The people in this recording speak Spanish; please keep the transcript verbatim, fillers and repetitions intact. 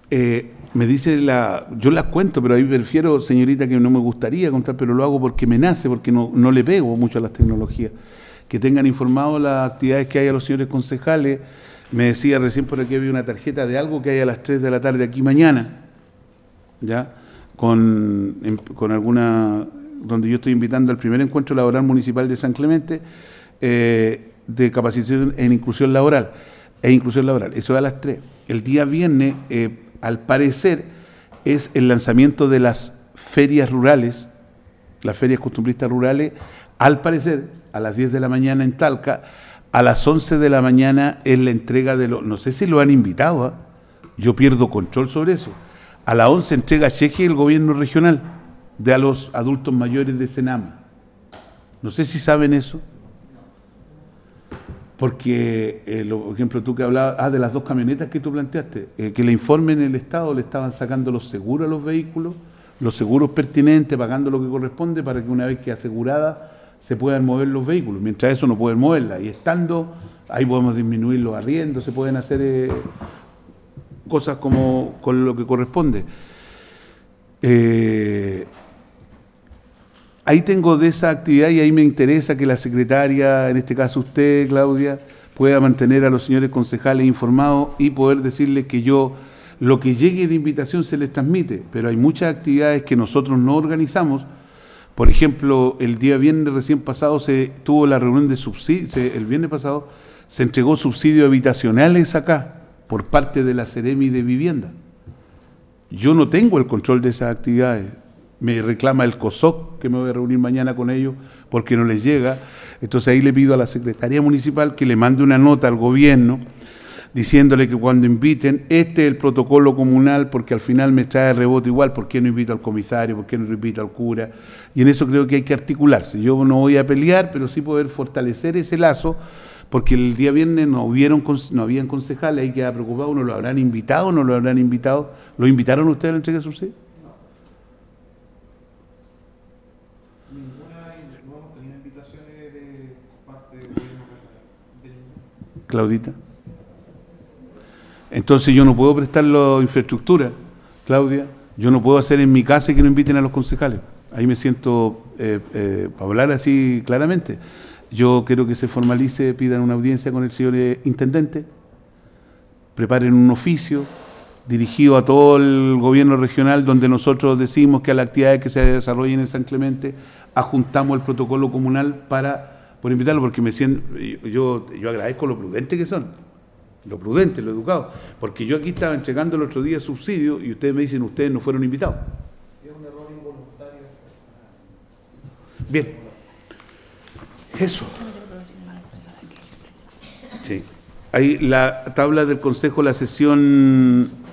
Eh, me dice la... Yo las cuento, pero ahí prefiero, señorita, que no me gustaría contar, pero lo hago porque me nace, porque no, no le pego mucho a las tecnologías. Que tengan informado las actividades que hay a los señores concejales. Me decía recién por aquí había una tarjeta de algo que hay a las tres de la tarde aquí mañana, ¿ya? Con, en, con alguna... donde yo estoy invitando al primer encuentro laboral municipal de San Clemente, eh, de capacitación en inclusión laboral, e inclusión laboral. Eso es a las tres. El día viernes, eh, al parecer, es el lanzamiento de las ferias rurales, las ferias costumbristas rurales, al parecer, a las diez de la mañana en Talca, a las once de la mañana es la entrega de los... No sé si lo han invitado, ¿eh? Yo pierdo control sobre eso. A las once entrega cheque el gobierno regional de a los adultos mayores de Senama. No sé si saben eso. Porque, eh, lo, por ejemplo, tú que hablabas ah, de las dos camionetas que tú planteaste, eh, que le informen el Estado, le estaban sacando los seguros a los vehículos, los seguros pertinentes, pagando lo que corresponde para que una vez que asegurada se puedan mover los vehículos. Mientras eso no pueden moverla. Y estando, ahí podemos disminuir los arriendos, se pueden hacer eh, cosas como con lo que corresponde. Eh, ahí tengo de esa actividad y ahí me interesa que la secretaria, en este caso usted, Claudia, pueda mantener a los señores concejales informados y poder decirles que yo, lo que llegue de invitación se les transmite, pero hay muchas actividades que nosotros no organizamos. Por ejemplo, el día viernes recién pasado se tuvo la reunión de subsidios, el viernes pasado se entregó subsidios habitacionales acá por parte de la Seremi de Vivienda. Yo no tengo el control de esas actividades. Me reclama el COSOC, que me voy a reunir mañana con ellos, porque no les llega. Entonces ahí le pido a la Secretaría Municipal que le mande una nota al gobierno diciéndole que cuando inviten, este es el protocolo comunal, porque al final me trae rebote igual, ¿por qué no invito al comisario? ¿Por qué no invito al cura? Y en eso creo que hay que articularse. Yo no voy a pelear, pero sí poder fortalecer ese lazo, porque el día viernes no, hubieron, no habían concejales, ahí queda preocupado, ¿no lo habrán invitado o no lo habrán invitado? ¿Lo invitaron ustedes a la entrega de subsidio? Ninguna, no hemos tenido invitaciones de parte del gobierno regional. Claudita. Entonces yo no puedo prestar la infraestructura, Claudia, yo no puedo hacer en mi casa que no inviten a los concejales. Ahí me siento, eh, eh, para hablar así claramente, yo quiero que se formalice, pidan una audiencia con el señor intendente, preparen un oficio dirigido a todo el gobierno regional, donde nosotros decimos que a las actividades que se desarrollen en San Clemente adjuntamos el protocolo comunal para por invitarlo, porque me siento, yo, yo agradezco lo prudente que son. Lo prudente, lo educado, porque yo aquí estaba entregando el otro día subsidio y ustedes me dicen, ustedes no fueron invitados. Es un error involuntario. Bien. Eso. Sí. Ahí la tabla del Consejo, la sesión